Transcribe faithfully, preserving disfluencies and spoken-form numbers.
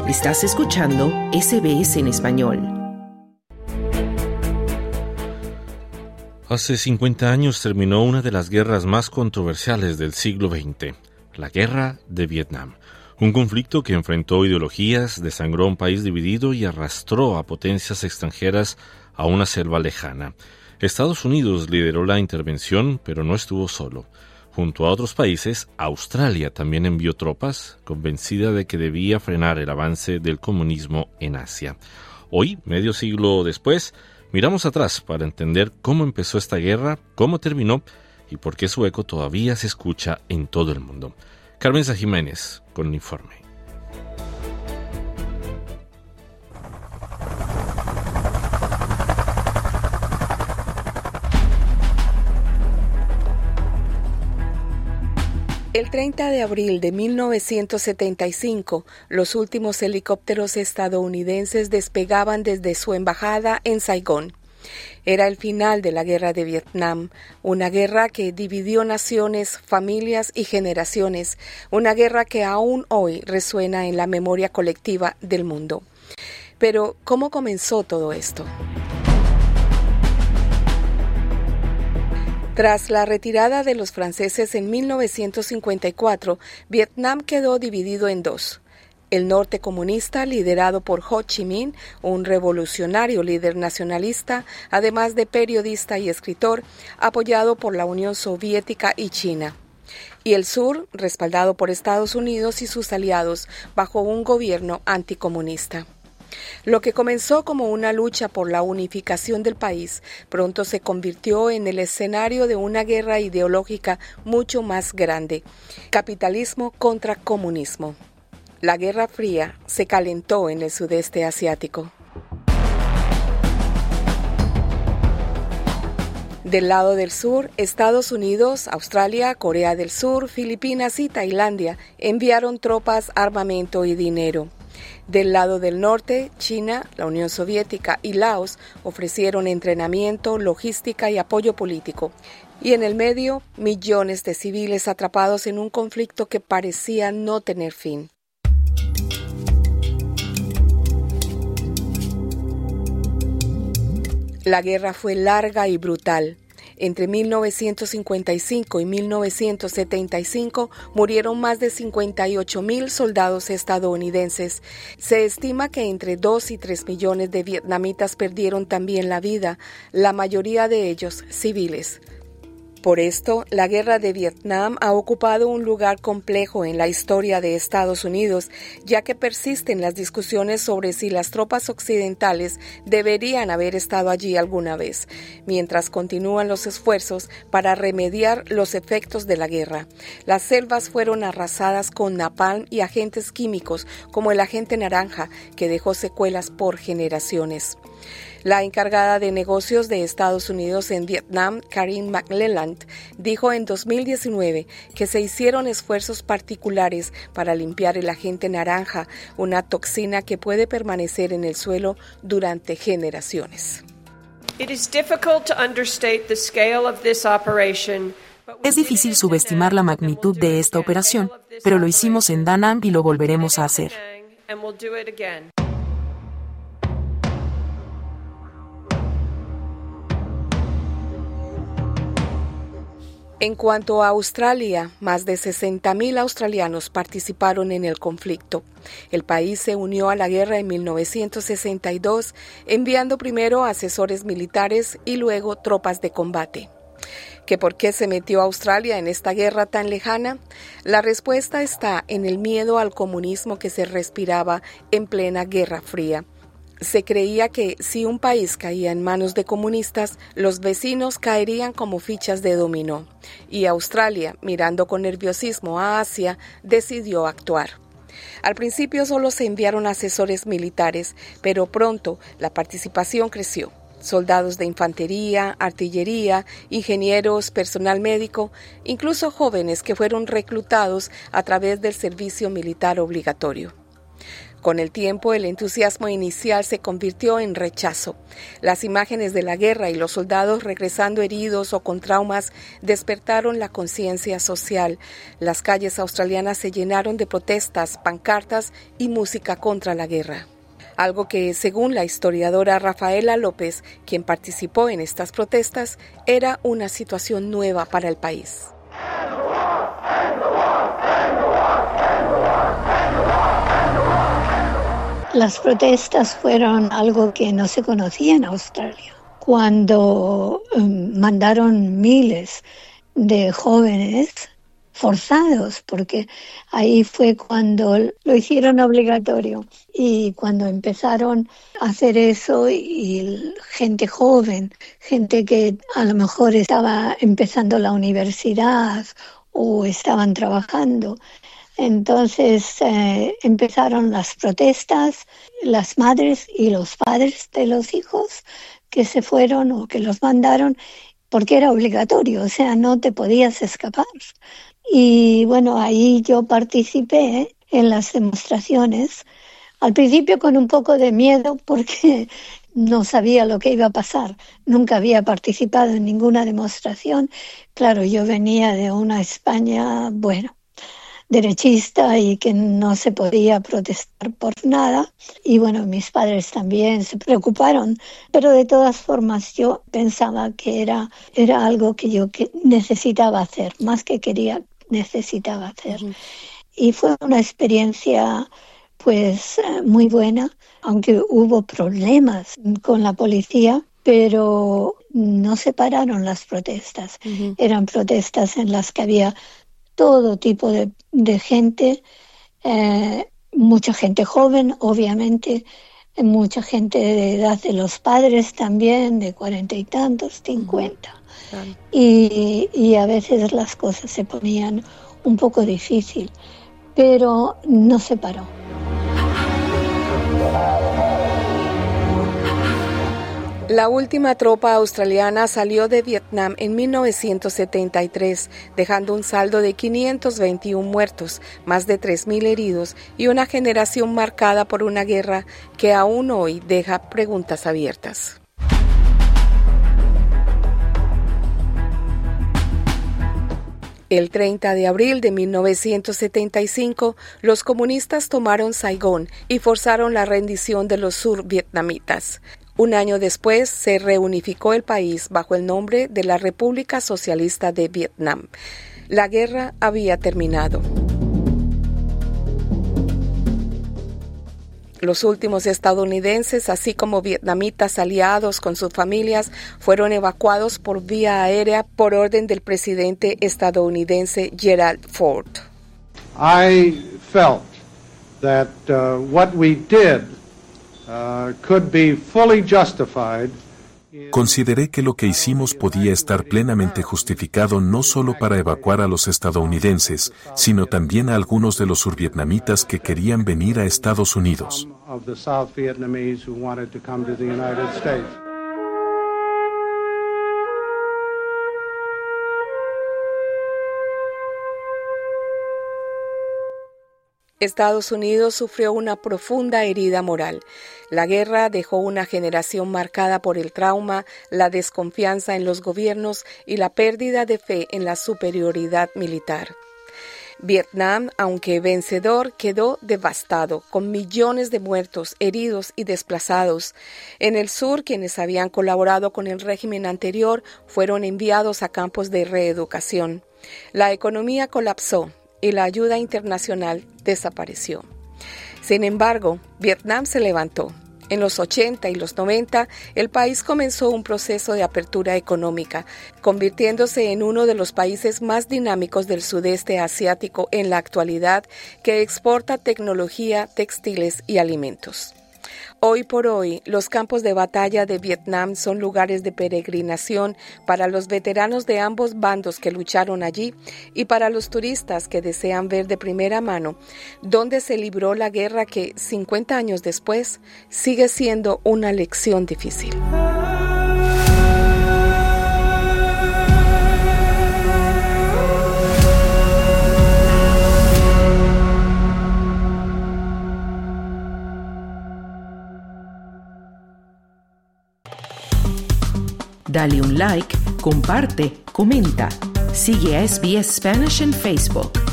Estás escuchando S B S en español. Hace cincuenta años terminó una de las guerras más controversiales del siglo veinte, la Guerra de Vietnam. Un conflicto que enfrentó ideologías, desangró un país dividido y arrastró a potencias extranjeras a una selva lejana. Estados Unidos lideró la intervención, pero no estuvo solo. Junto a otros países, Australia también envió tropas, convencida de que debía frenar el avance del comunismo en Asia. Hoy, medio siglo después, miramos atrás para entender cómo empezó esta guerra, cómo terminó y por qué su eco todavía se escucha en todo el mundo. Carmen Sá Jiménez con el informe. El treinta de abril de mil novecientos setenta y cinco, los últimos helicópteros estadounidenses despegaban desde su embajada en Saigón. Era el final de la Guerra de Vietnam, una guerra que dividió naciones, familias y generaciones, una guerra que aún hoy resuena en la memoria colectiva del mundo. Pero, ¿cómo comenzó todo esto? Tras la retirada de los franceses en mil novecientos cincuenta y cuatro, Vietnam quedó dividido en dos. El norte comunista, liderado por Ho Chi Minh, un revolucionario líder nacionalista, además de periodista y escritor, apoyado por la Unión Soviética y China. Y el sur, respaldado por Estados Unidos y sus aliados, bajo un gobierno anticomunista. Lo que comenzó como una lucha por la unificación del país, pronto se convirtió en el escenario de una guerra ideológica mucho más grande: capitalismo contra comunismo. La Guerra Fría se calentó en el sudeste asiático. Del lado del sur, Estados Unidos, Australia, Corea del Sur, Filipinas y Tailandia enviaron tropas, armamento y dinero. Del lado del norte, China, la Unión Soviética y Laos ofrecieron entrenamiento, logística y apoyo político. Y en el medio, millones de civiles atrapados en un conflicto que parecía no tener fin. La guerra fue larga y brutal. Entre mil novecientos cincuenta y cinco y mil novecientos setenta y cinco murieron más de cincuenta y ocho mil soldados estadounidenses. Se estima que entre dos y tres millones de vietnamitas perdieron también la vida, la mayoría de ellos civiles. Por esto, la Guerra de Vietnam ha ocupado un lugar complejo en la historia de Estados Unidos, ya que persisten las discusiones sobre si las tropas occidentales deberían haber estado allí alguna vez, mientras continúan los esfuerzos para remediar los efectos de la guerra. Las selvas fueron arrasadas con napalm y agentes químicos, como el agente naranja, que dejó secuelas por generaciones. La encargada de negocios de Estados Unidos en Vietnam, Karine McClelland, dijo en dos mil diecinueve que se hicieron esfuerzos particulares para limpiar el agente naranja, una toxina que puede permanecer en el suelo durante generaciones. Es difícil subestimar la magnitud de esta operación, pero lo hicimos en Da Nang y lo volveremos a hacer. En cuanto a Australia, más de sesenta mil australianos participaron en el conflicto. El país se unió a la guerra en mil novecientos sesenta y dos, enviando primero asesores militares y luego tropas de combate. ¿Que por qué se metió Australia en esta guerra tan lejana? La respuesta está en el miedo al comunismo que se respiraba en plena Guerra Fría. Se creía que si un país caía en manos de comunistas, los vecinos caerían como fichas de dominó. Y Australia, mirando con nerviosismo a Asia, decidió actuar. Al principio solo se enviaron asesores militares, pero pronto la participación creció. Soldados de infantería, artillería, ingenieros, personal médico, incluso jóvenes que fueron reclutados a través del servicio militar obligatorio. Con el tiempo, el entusiasmo inicial se convirtió en rechazo. Las imágenes de la guerra y los soldados regresando heridos o con traumas despertaron la conciencia social. Las calles australianas se llenaron de protestas, pancartas y música contra la guerra. Algo que, según la historiadora Rafaela López, quien participó en estas protestas, era una situación nueva para el país. Las protestas fueron algo que no se conocía en Australia. Cuando um, mandaron miles de jóvenes forzados, porque ahí fue cuando lo hicieron obligatorio. Y cuando empezaron a hacer eso, y gente joven, gente que a lo mejor estaba empezando la universidad o estaban trabajando, entonces eh, empezaron las protestas, las madres y los padres de los hijos que se fueron o que los mandaron, porque era obligatorio, o sea, no te podías escapar. Y bueno, ahí yo participé en las demostraciones, al principio con un poco de miedo porque no sabía lo que iba a pasar. Nunca había participado en ninguna demostración. Claro, yo venía de una España, bueno, derechista y que no se podía protestar por nada. Y bueno, mis padres también se preocuparon, pero de todas formas yo pensaba que era, era algo que yo que necesitaba hacer, más que quería, necesitaba hacer. Uh-huh. Y fue una experiencia pues muy buena, aunque hubo problemas con la policía, pero no se pararon las protestas. Uh-huh. Eran protestas en las que había todo tipo de, de gente, eh, mucha gente joven, obviamente, mucha gente de edad de los padres también, de cuarenta y tantos, cincuenta. Uh-huh. Y, y a veces las cosas se ponían un poco difícil, pero no se paró. La última tropa australiana salió de Vietnam en mil novecientos setenta y tres, dejando un saldo de quinientos veintiún muertos, más de tres mil heridos y una generación marcada por una guerra que aún hoy deja preguntas abiertas. El treinta de abril de mil novecientos setenta y cinco, los comunistas tomaron Saigón y forzaron la rendición de los survietnamitas. Un año después se reunificó el país bajo el nombre de la República Socialista de Vietnam. La guerra había terminado. Los últimos estadounidenses, así como vietnamitas aliados con sus familias, fueron evacuados por vía aérea por orden del presidente estadounidense Gerald Ford. I felt that uh, what we did Uh, could be fully justified. Consideré que lo que hicimos podía estar plenamente justificado no solo para evacuar a los estadounidenses, sino también a algunos de los survietnamitas que querían venir a Estados Unidos. Estados Unidos sufrió una profunda herida moral. La guerra dejó una generación marcada por el trauma, la desconfianza en los gobiernos y la pérdida de fe en la superioridad militar. Vietnam, aunque vencedor, quedó devastado, con millones de muertos, heridos y desplazados. En el sur, quienes habían colaborado con el régimen anterior fueron enviados a campos de reeducación. La economía colapsó y la ayuda internacional desapareció. Sin embargo, Vietnam se levantó. En los ochenta y los noventa, el país comenzó un proceso de apertura económica, convirtiéndose en uno de los países más dinámicos del sudeste asiático en la actualidad, que exporta tecnología, textiles y alimentos. Hoy por hoy, los campos de batalla de Vietnam son lugares de peregrinación para los veteranos de ambos bandos que lucharon allí y para los turistas que desean ver de primera mano dónde se libró la guerra que, cincuenta años después, sigue siendo una lección difícil. Dale un like, comparte, comenta. Sigue a S B S Spanish en Facebook.